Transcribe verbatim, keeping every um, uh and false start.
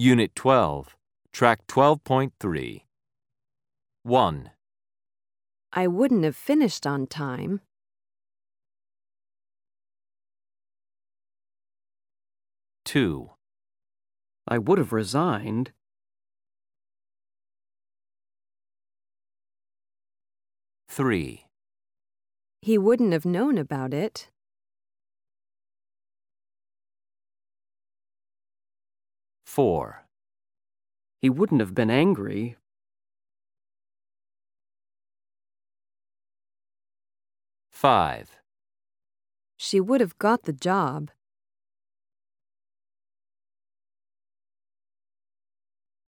Unit twelve, Track twelve point three. one. I wouldn't have finished on time. two. I would have resigned. three. He wouldn't have known about it. four. He wouldn't have been angry. five. She would have got the job.